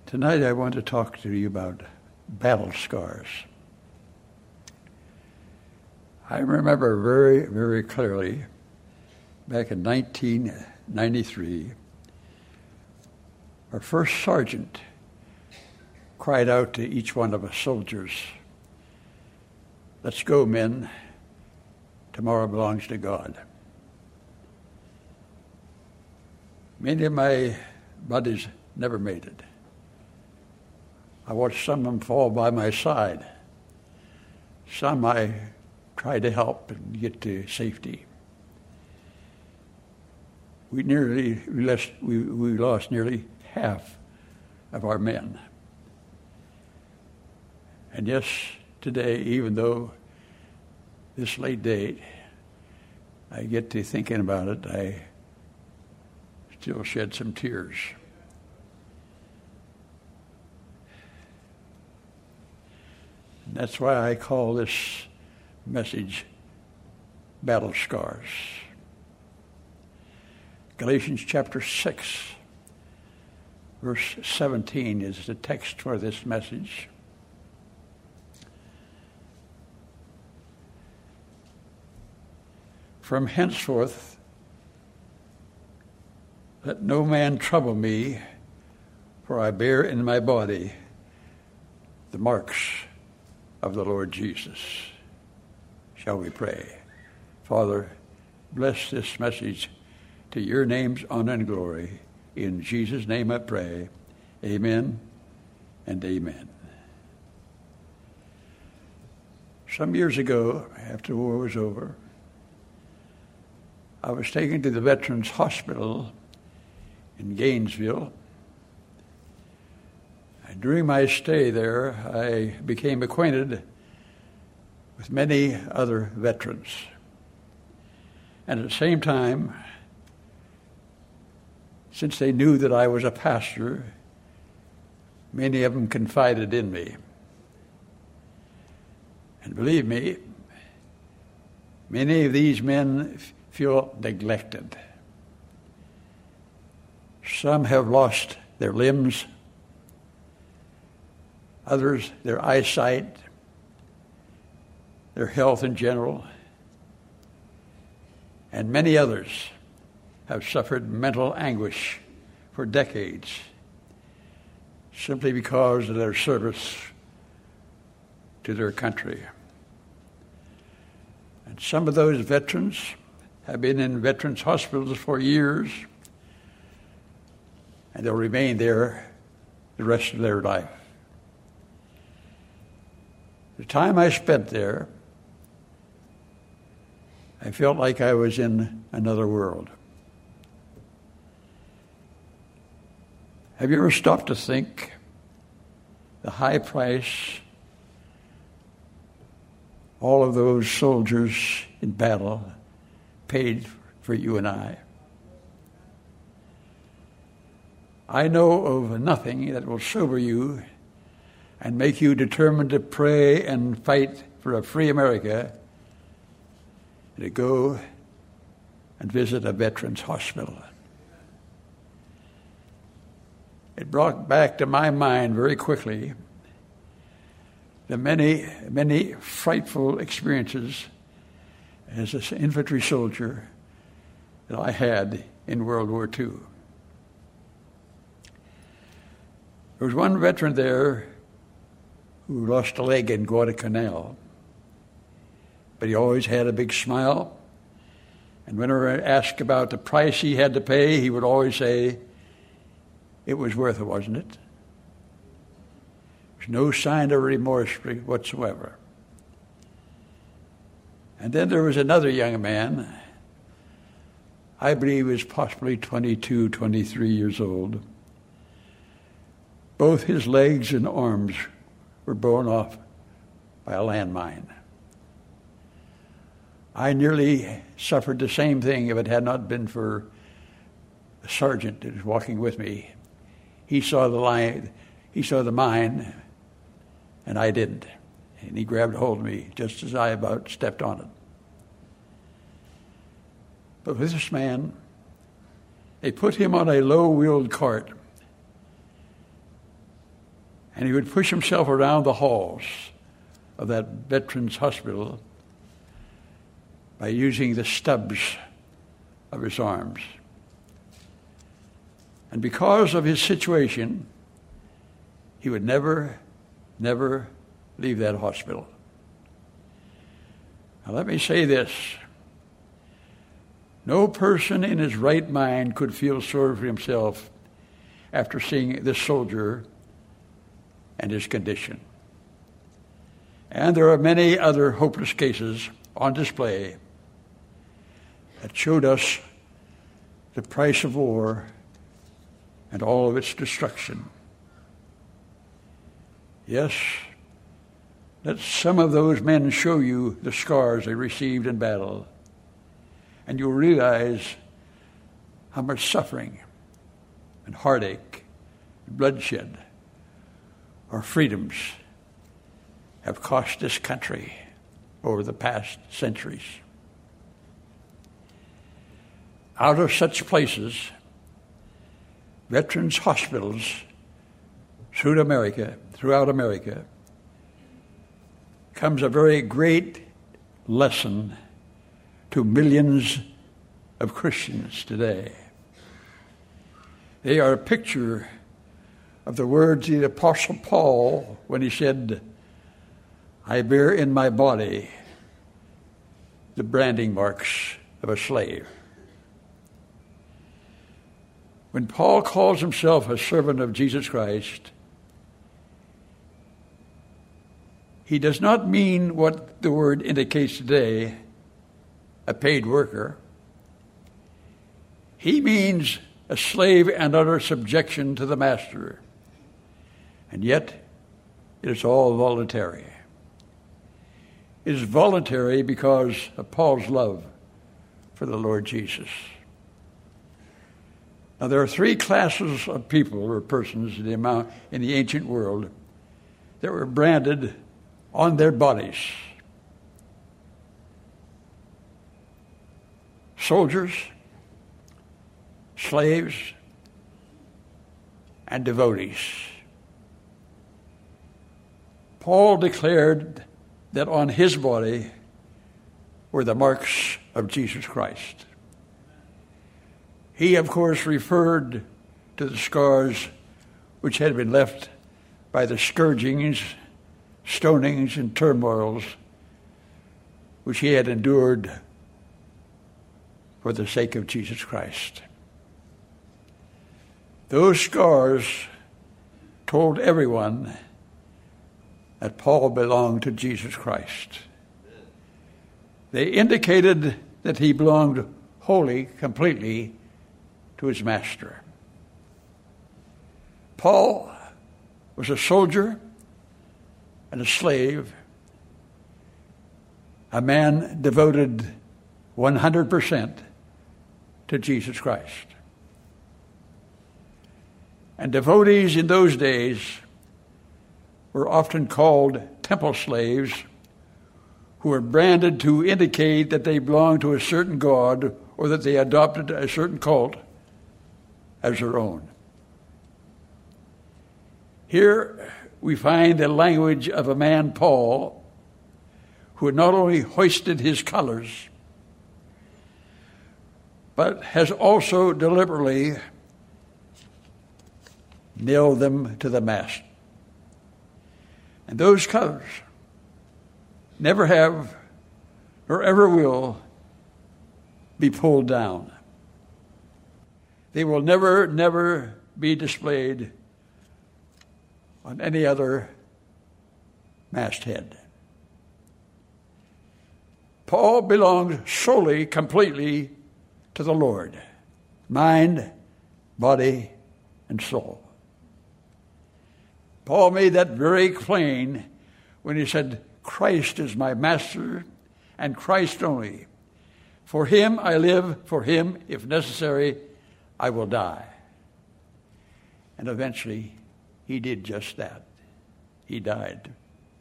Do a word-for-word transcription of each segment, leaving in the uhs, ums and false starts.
Tonight I want to talk to you about battle scars. I remember very, very clearly back in nineteen ninety-three, our first sergeant cried out to each one of us soldiers, "Let's go, men. Tomorrow belongs to God." Many of my buddies never made it. I watched some of them fall by my side. Some I tried to help and get to safety. We nearly we lost, we, we lost nearly half of our men. And yes, today, even though this late date, I get to thinking about it, I still shed some tears. And that's why I call this message Battle Scars. Galatians chapter six, verse seventeen is the text for this message. From henceforth, let no man trouble me, for I bear in my body the marks of the Lord Jesus. Shall we pray? Father, bless this message to your name's honor and glory. In Jesus' name I pray. Amen and amen. Some years ago, after the war was over, I was taken to the Veterans Hospital in Gainesville. And during my stay there, I became acquainted with many other veterans. And at the same time, since they knew that I was a pastor, many of them confided in me. And believe me, many of these men f- feel neglected. Some have lost their limbs, others their eyesight, their health in general, and many others have suffered mental anguish for decades simply because of their service to their country. And some of those veterans have been in veterans' hospitals for years, and they'll remain there the rest of their life. The time I spent there, I felt like I was in another world. Have you ever stopped to think the high price all of those soldiers in battle paid for you and I? I know of nothing that will sober you and make you determined to pray and fight for a free America to go and visit a veterans hospital. It brought back to my mind very quickly the many, many frightful experiences as an infantry soldier that I had in World War Two. There was one veteran there who lost a leg in Guadalcanal, but he always had a big smile. And whenever asked about the price he had to pay, he would always say, "It was worth it, wasn't it?" There's no sign of remorse whatsoever. And then there was another young man, I believe he was possibly twenty-two, twenty-three years old. Both his legs and arms were blown off by a landmine. I nearly suffered the same thing if it had not been for the sergeant that was walking with me. He saw the line, he saw the mine, and I didn't. And he grabbed hold of me just as I about stepped on it. But with this man, they put him on a low-wheeled cart And he would push himself around the halls of that veterans hospital by using the stubs of his arms. And because of his situation, he would never, never leave that hospital. Now let me say this. No person in his right mind could feel sorry for himself after seeing this soldier and his condition. And there are many other hopeless cases on display that showed us the price of war and all of its destruction. Yes, let some of those men show you the scars they received in battle, and you'll realize how much suffering and heartache and bloodshed our freedoms have cost this country over the past centuries. Out of such places, veterans' hospitals throughout America, throughout America, comes a very great lesson to millions of Christians today. They are a picture of the words of the Apostle Paul when he said, I bear in my body the branding marks of a slave. When Paul calls himself a servant of Jesus Christ, he does not mean what the word indicates today, a paid worker. He means a slave and utter subjection to the master. And yet, it is all voluntary. It is voluntary because of Paul's love for the Lord Jesus. Now, there are three classes of people or persons in the, amount, in the ancient world that were branded on their bodies. Soldiers, slaves, and devotees. Paul declared that on his body were the marks of Jesus Christ. He, of course, referred to the scars which had been left by the scourgings, stonings, and turmoils which he had endured for the sake of Jesus Christ. Those scars told everyone that Paul belonged to Jesus Christ. They indicated that he belonged wholly, completely to his master. Paul was a soldier and a slave, a man devoted one hundred percent to Jesus Christ. And devotees in those days were often called temple slaves, who were branded to indicate that they belonged to a certain god or that they adopted a certain cult as their own. Here we find the language of a man, Paul, who had not only hoisted his colors, but has also deliberately nailed them to the mast. And those colors never have or ever will be pulled down. They will never, never be displayed on any other masthead. Paul belonged solely, completely to the Lord, mind, body, and soul. Paul made that very plain when he said, Christ is my master, and Christ only. For him I live, for him, if necessary, I will die. And eventually, he did just that. He died.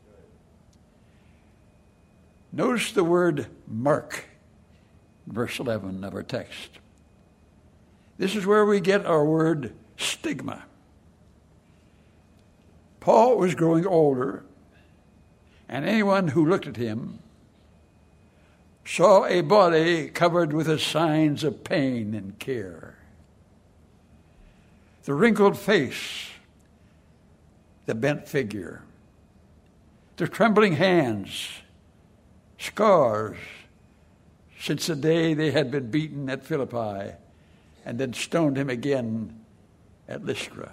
Notice the word mark, verse eleven of our text. This is where we get our word stigma. Paul was growing older, and anyone who looked at him saw a body covered with the signs of pain and care. The wrinkled face, the bent figure, the trembling hands, scars since the day they had been beaten at Philippi and then stoned him again at Lystra.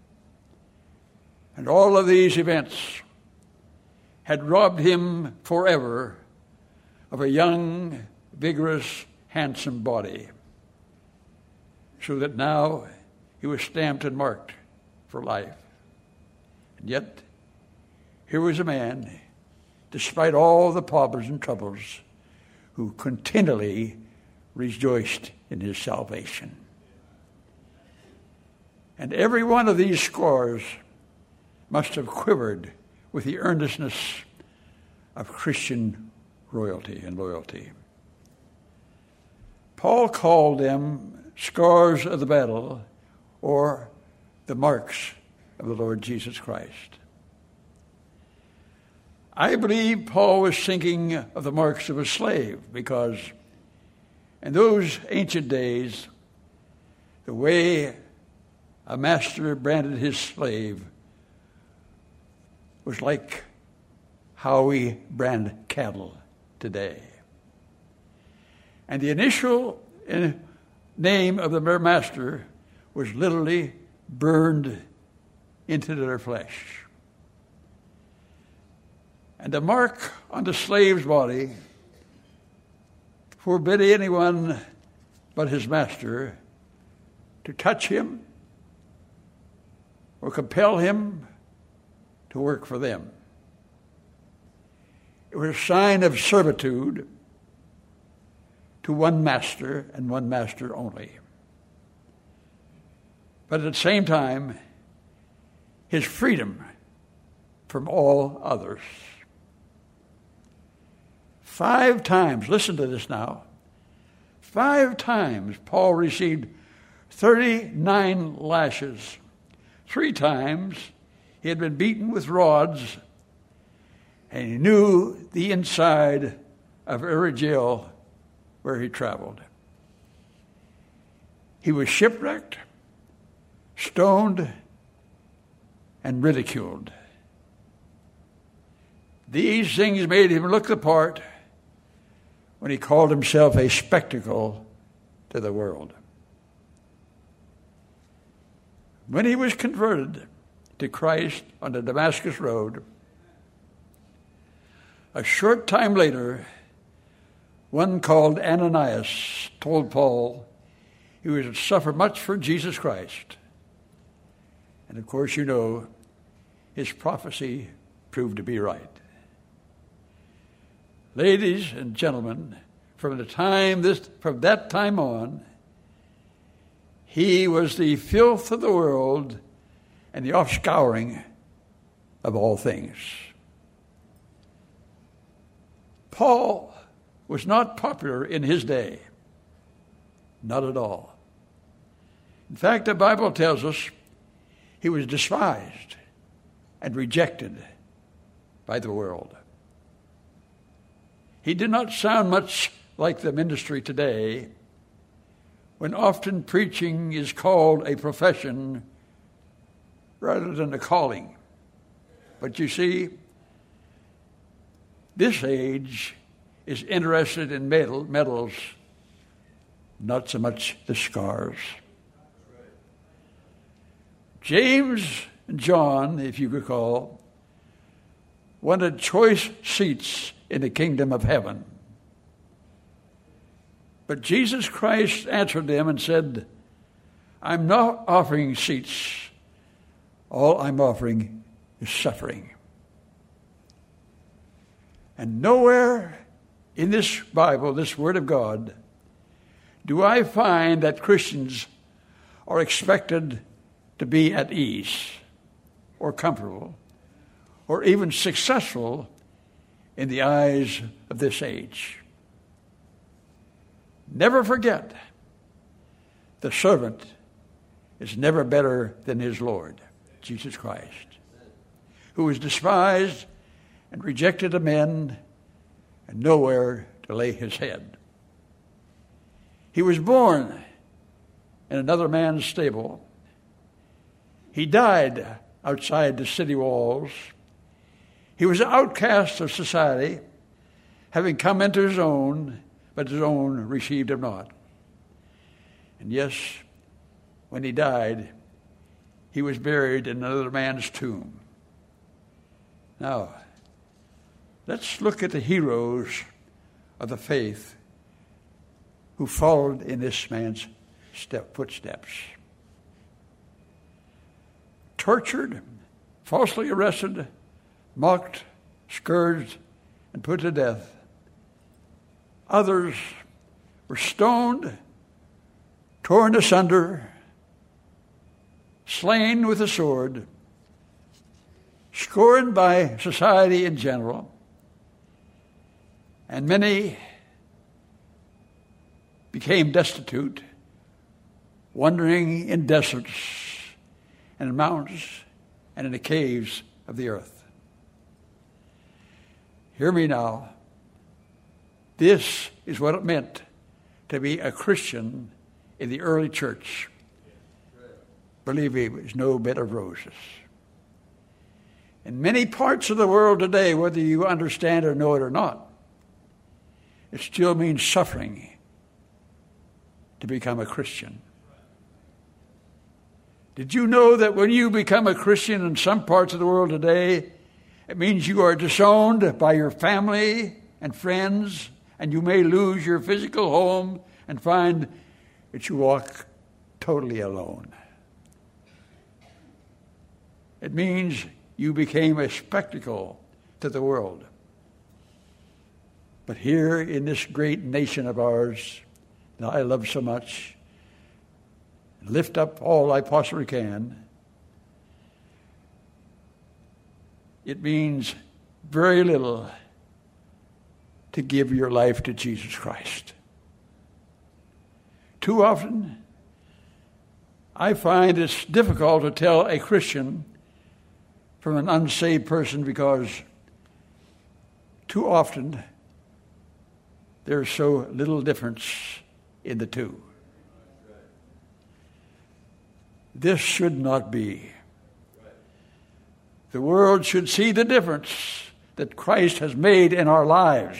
And all of these events had robbed him forever of a young, vigorous, handsome body, so that now he was stamped and marked for life. And yet, here was a man, despite all the problems and troubles, who continually rejoiced in his salvation. And every one of these scars must have quivered with the earnestness of Christian royalty and loyalty. Paul called them scars of the battle, or the marks of the Lord Jesus Christ. I believe Paul was thinking of the marks of a slave, because in those ancient days, the way a master branded his slave was like how we brand cattle today. And the initial name of the master was literally burned into their flesh. And the mark on the slave's body forbid anyone but his master to touch him or compel him to work for them. It was a sign of servitude to one master and one master only. But at the same time, his freedom from all others. Five times, listen to this now, five times Paul received thirty-nine lashes. Three times he had been beaten with rods, and he knew the inside of every jail where he traveled. He was shipwrecked, stoned, and ridiculed. These things made him look the part when he called himself a spectacle to the world. When he was converted to Christ on the Damascus Road, a short time later, one called Ananias told Paul he was to suffer much for Jesus Christ. And of course, you know, his prophecy proved to be right. Ladies and gentlemen, from the time this, from that time on, he was the filth of the world and the offscouring of all things. Paul was not popular in his day. Not at all. In fact, the Bible tells us he was despised and rejected by the world. He did not sound much like the ministry today, when often preaching is called a profession rather than a calling. But you see, this age is interested in medal, medals, not so much the scars. James and John, if you recall, wanted choice seats in the kingdom of heaven. But Jesus Christ answered them and said, I'm not offering seats. All I'm offering is suffering. And nowhere in this Bible, this Word of God, do I find that Christians are expected to be at ease or comfortable or even successful in the eyes of this age. Never forget, the servant is never better than his Lord, Jesus Christ. who was despised and rejected of men and nowhere to lay his head. He was born in another man's stable. He died outside the city walls. He was an outcast of society, having come into his own, but his own received him not. And yes, when he died, he was buried in another man's tomb. Now, let's look at the heroes of the faith who followed in this man's step, footsteps. Tortured, falsely arrested, mocked, scourged, and put to death. Others were stoned, torn asunder, slain with a sword, scorned by society in general, and many became destitute, wandering in deserts and in mountains and in the caves of the earth. Hear me now. This is what it meant to be a Christian in the early church. Believe me, it was no bed of roses. In many parts of the world today, whether you understand or know it or not, it still means suffering to become a Christian. Did you know that when you become a Christian in some parts of the world today, it means you are disowned by your family and friends, and you may lose your physical home and find that you walk totally alone. It means you became a spectacle to the world. But here in this great nation of ours that I love so much, lift up all I possibly can, it means very little to give your life to Jesus Christ. Too often, I find it's difficult to tell a Christian from an unsaved person because too often there's so little difference in the two. This should not be. The world should see the difference that Christ has made in our lives.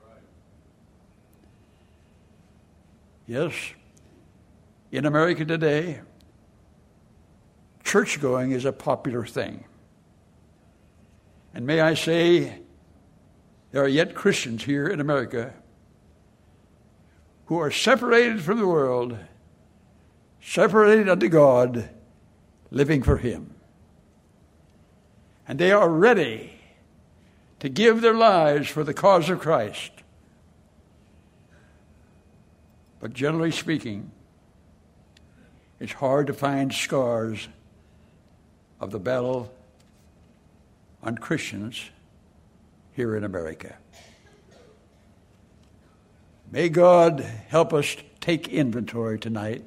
Yes, in America today, church-going is a popular thing. And may I say, there are yet Christians here in America who are separated from the world, separated unto God, living for Him. And they are ready to give their lives for the cause of Christ. But generally speaking, it's hard to find scars of the battle on Christians here in America. May God help us take inventory tonight.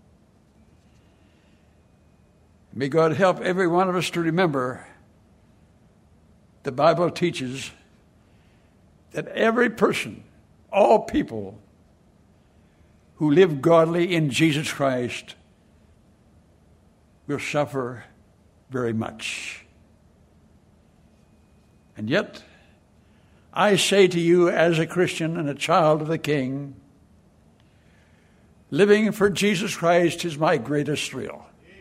May God help every one of us to remember the Bible teaches that every person, all people who live godly in Jesus Christ will suffer very much. And yet, I say to you as a Christian and a child of the King, living for Jesus Christ is my greatest thrill.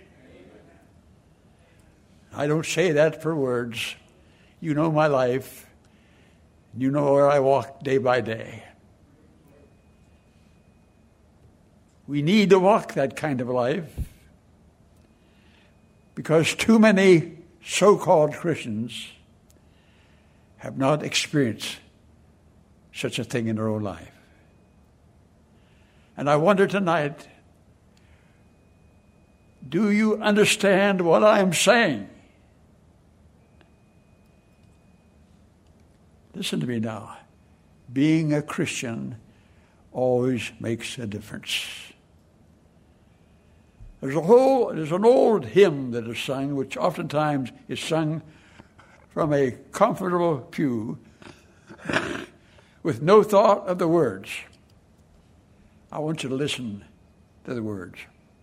I don't say that for words. You know my life. You know where I walk day by day. We need to walk that kind of life because too many so-called Christians have not experienced such a thing in their own life. And I wonder tonight, do you understand what I'm saying? Listen to me now. Being a Christian always makes a difference. There's a whole, there's an old hymn that is sung, which oftentimes is sung from a comfortable pew with no thought of the words. I want you to listen to the words.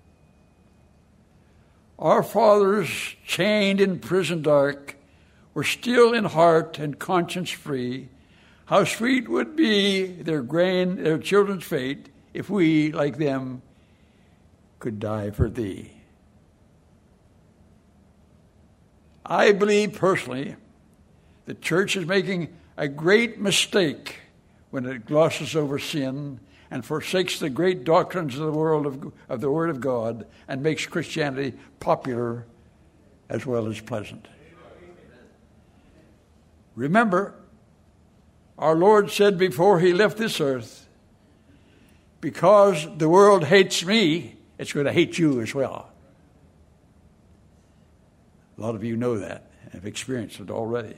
Our fathers, chained in prison dark, were still in heart and conscience free. How sweet would be their grain, their children's fate, if we, like them, could die for thee. I believe personally the church is making a great mistake when it glosses over sin and forsakes the great doctrines of the world of, of the Word of God and makes Christianity popular as well as pleasant. Remember, our Lord said before he left this earth, because the world hates me, it's going to hate you as well. A lot of you know that and have experienced it already.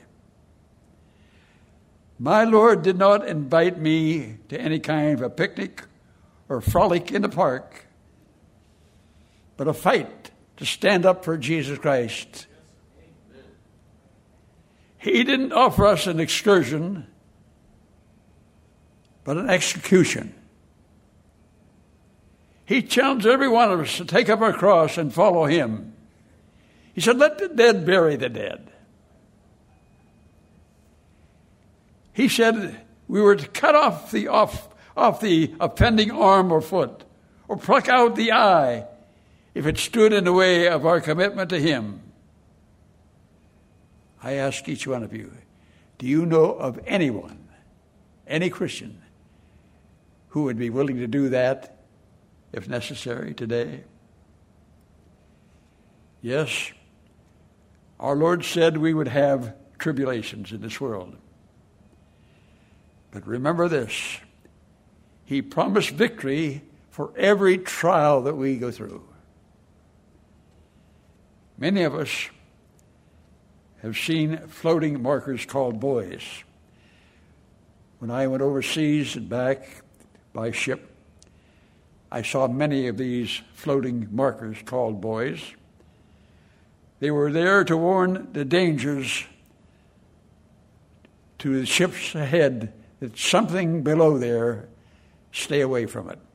My Lord did not invite me to any kind of a picnic or frolic in the park, but a fight to stand up for Jesus Christ. He didn't offer us an excursion, but an execution. He challenged every one of us to take up our cross and follow him. He said, let the dead bury the dead. He said we were to cut off the off, off the offending arm or foot, or pluck out the eye if it stood in the way of our commitment to him. I ask each one of you, do you know of anyone, any Christian, who would be willing to do that if necessary today? Yes, our Lord said we would have tribulations in this world. But remember this, he promised victory for every trial that we go through. Many of us have seen floating markers called buoys. When I went overseas and back by ship, I saw many of these floating markers called buoys. They were there to warn the dangers to the ships ahead that something below there, stay away from it.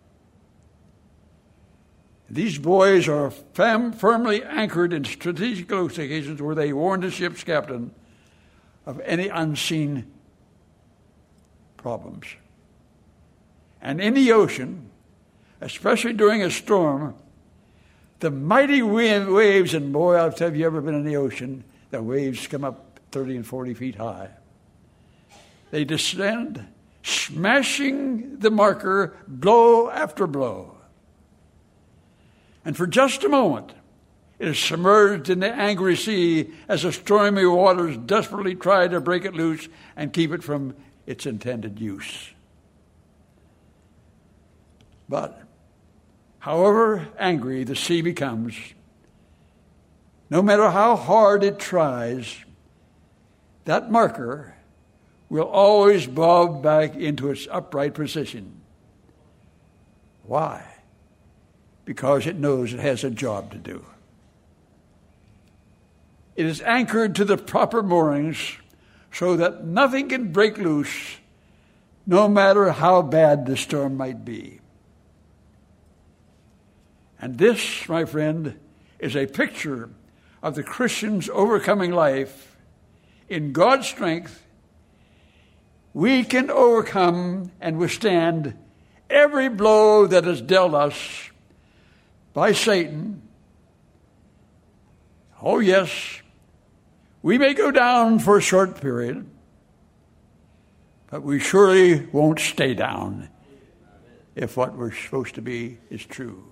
These buoys are fam- firmly anchored in strategic locations where they warn the ship's captain of any unseen problems. And in the ocean, especially during a storm, the mighty waves, and boy, I'll tell you, have you ever been in the ocean, the waves come up thirty and forty feet high. They descend, smashing the marker blow after blow. And for just a moment, it is submerged in the angry sea as the stormy waters desperately try to break it loose and keep it from its intended use. But however angry the sea becomes, no matter how hard it tries, that marker will always bob back into its upright position. Why? Because it knows it has a job to do. It is anchored to the proper moorings so that nothing can break loose, no matter how bad the storm might be. And this, my friend, is a picture of the Christian's overcoming life. In God's strength, we can overcome and withstand every blow that is dealt us by Satan. Oh, yes, we may go down for a short period, but we surely won't stay down if what we're supposed to be is true.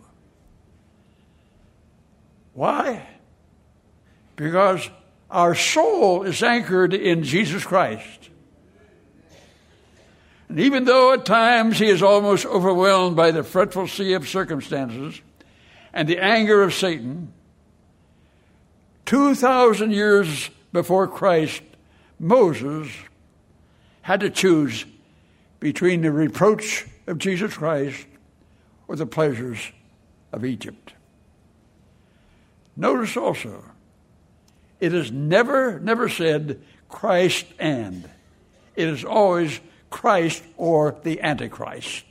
Why? Because our soul is anchored in Jesus Christ. And even though at times he is almost overwhelmed by the fretful sea of circumstances and the anger of Satan, two thousand years before Christ, Moses had to choose between the reproach of Jesus Christ or the pleasures of Egypt. Notice also, It is never, never said Christ and. It is always Christ or the Antichrist.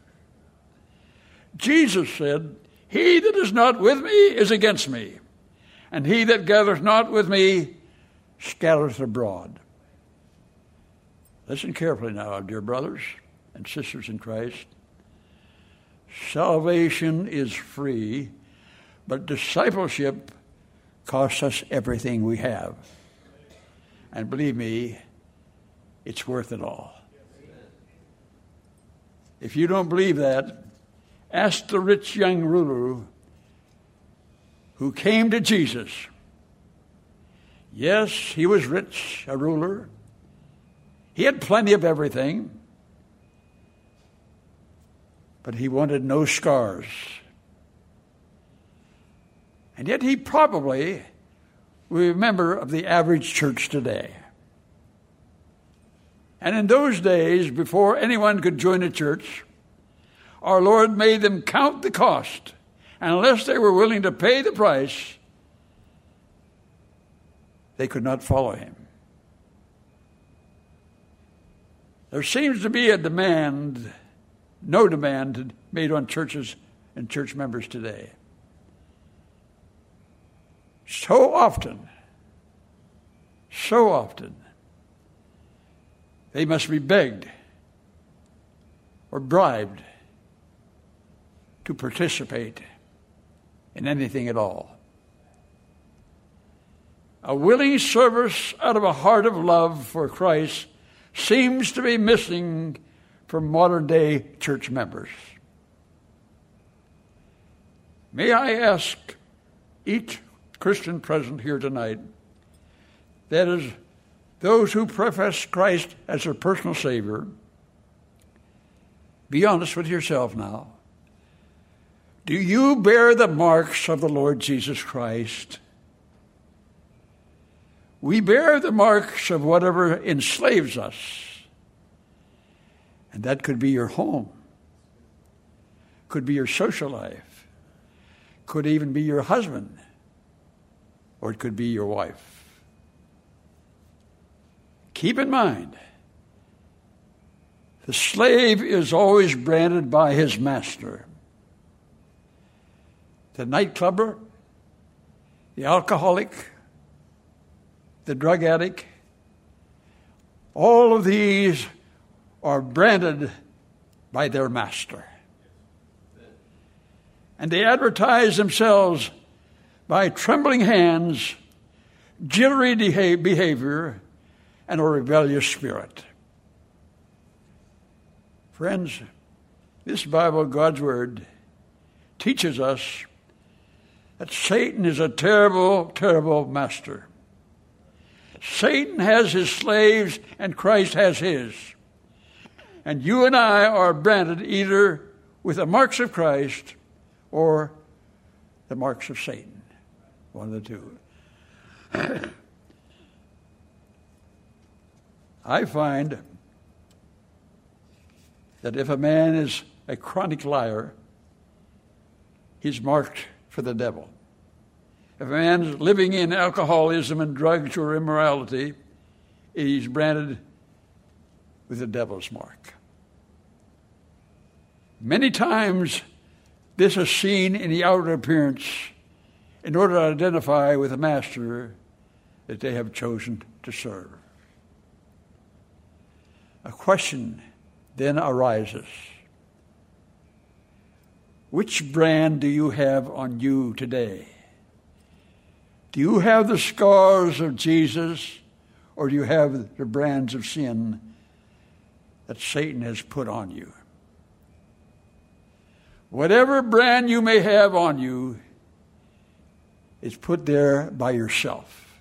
Jesus said, "He that is not with me is against me, and he that gathereth not with me scattereth abroad." Listen carefully now, dear brothers and sisters in Christ. Salvation is free, but discipleship costs us everything we have. And believe me, it's worth it all. If you don't believe that, ask the rich young ruler who came to Jesus. Yes, he was rich, a ruler. He had plenty of everything, but he wanted no scars. And yet he probably was a member of the average church today. And in those days, before anyone could join a church, our Lord made them count the cost. And unless they were willing to pay the price, they could not follow him. There seems to be a demand, no demand made on churches and church members today. So often, so often, they must be begged or bribed to participate in anything at all. A willing service out of a heart of love for Christ seems to be missing from modern-day church members. May I ask each Christian present here tonight, that is, those who profess Christ as their personal Savior, be honest with yourself now. Do you bear the marks of the Lord Jesus Christ? We bear the marks of whatever enslaves us. And that could be your home, could be your social life, could even be your husband, or it could be your wife. Keep in mind, the slave is always branded by his master. The nightclubber, the alcoholic, the drug addict, all of these are branded by their master. And they advertise themselves by trembling hands, jittery behavior, and a rebellious spirit. Friends, this Bible, God's Word, teaches us that Satan is a terrible, terrible master. Satan has his slaves and Christ has his. And you and I are branded either with the marks of Christ or the marks of Satan. One of the two. I find that if a man is a chronic liar, he's marked for the devil. If a man is living in alcoholism and drugs or immorality, he's branded with the devil's mark. Many times, this is seen in the outer appearance in order to identify with the master that they have chosen to serve. A question then arises. Which brand do you have on you today? Do you have the scars of Jesus, or do you have the brands of sin that Satan has put on you? Whatever brand you may have on you is put there by yourself.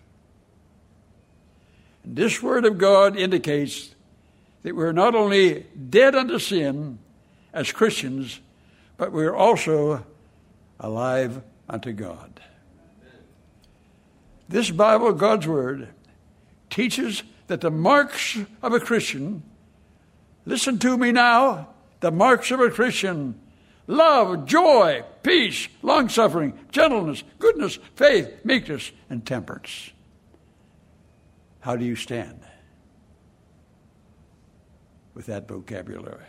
And this Word of God indicates that we're not only dead unto sin as Christians, but we're also alive unto God. This Bible, God's Word, teaches that the marks of a Christian, listen to me now, the marks of a Christian: love, joy, peace, long-suffering, gentleness, goodness, faith, meekness, and temperance. How do you stand with that vocabulary?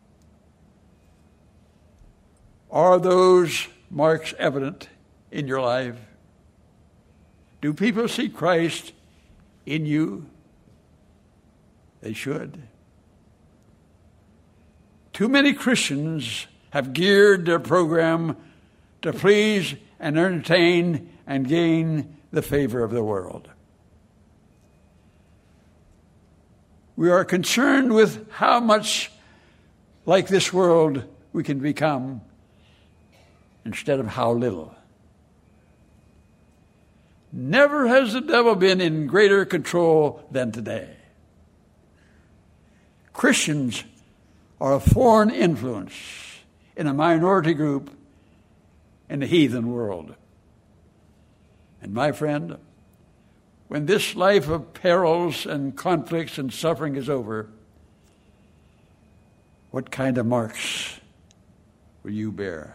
Are those marks evident in your life? Do people see Christ in you? They should. Too many Christians have geared their program to please and entertain and gain the favor of the world. We are concerned with how much like this world we can become instead of how little. Never has the devil been in greater control than today. Christians are a foreign influence in a minority group in the heathen world. And my friend, when this life of perils and conflicts and suffering is over, what kind of marks will you bear?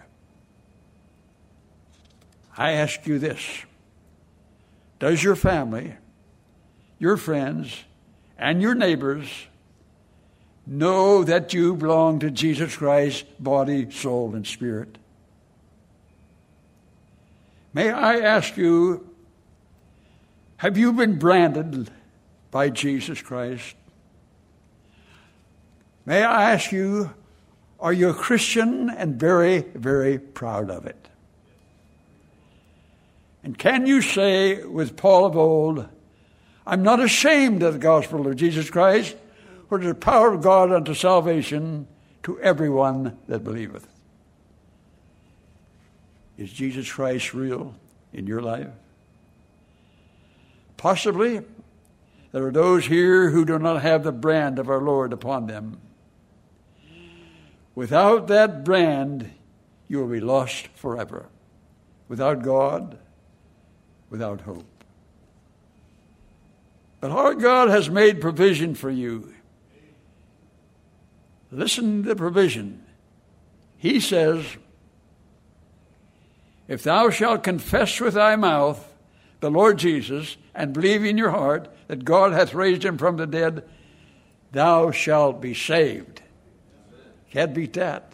I ask you this. Does your family, your friends, and your neighbors know that you belong to Jesus Christ, body, soul, and spirit? May I ask you, have you been branded by Jesus Christ? May I ask you, are you a Christian and very, very proud of it? And can you say with Paul of old, I'm not ashamed of the gospel of Jesus Christ, for it is the power of God unto salvation to everyone that believeth. Is Jesus Christ real in your life? Possibly there are those here who do not have the brand of our Lord upon them. Without that brand, you will be lost forever. Without God, without hope. But our God has made provision for you. Listen to the provision. He says, if thou shalt confess with thy mouth the Lord Jesus, and believe in your heart that God hath raised him from the dead, thou shalt be saved. Can't beat that.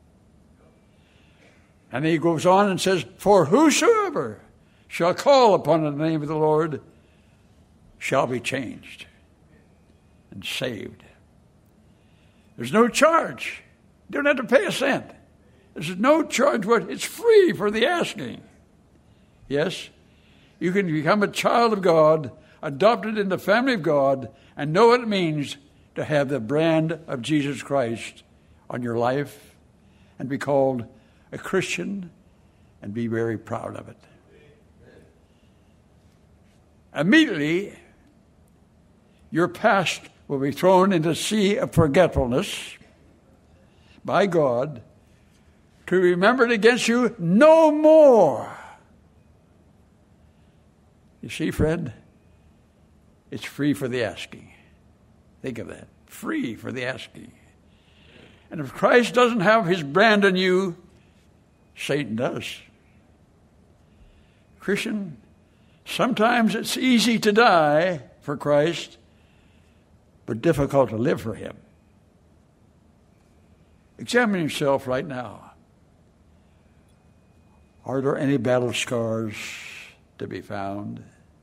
And he goes on and says, for whosoever shall call upon the name of the Lord shall be changed and saved. There's no charge. You don't have to pay a cent. There's no charge. It's free for the asking. Yes, you can become a child of God, adopted in the family of God, and know what it means to have the brand of Jesus Christ on your life and be called a Christian and be very proud of it. Immediately, your past will be thrown into the sea of forgetfulness by God to be remembered against you no more. You see, friend, it's free for the asking. Think of that. Free for the asking. And if Christ doesn't have his brand on you, Satan does. Christian, sometimes it's easy to die for Christ, but difficult to live for him. Examine yourself right now. Are there any battle scars to be found?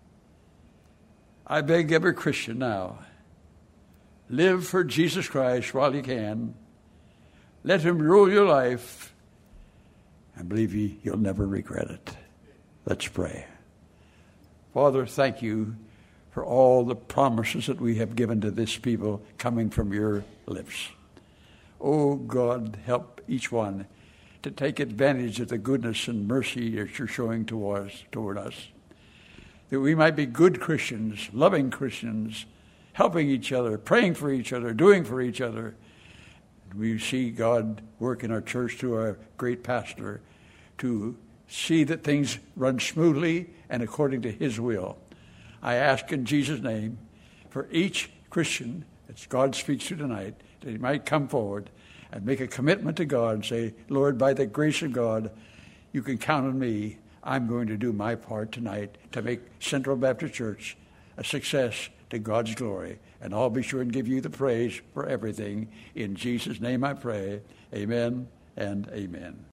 I beg every Christian now, live for Jesus Christ while you can. Let him rule your life, and believe me, you'll never regret it. Let's pray. Father, thank you for all the promises that we have given to this people coming from your lips. Oh, God, help each one to take advantage of the goodness and mercy that you're showing toward us, toward us, that we might be good Christians, loving Christians, helping each other, praying for each other, doing for each other. And we see God work in our church through our great pastor to see that things run smoothly and according to his will. I ask in Jesus' name for each Christian that God speaks to tonight, that he might come forward and make a commitment to God and say, Lord, by the grace of God, you can count on me. I'm going to do my part tonight to make Central Baptist Church a success to God's glory. And I'll be sure and give you the praise for everything. In Jesus' name I pray. Amen and amen.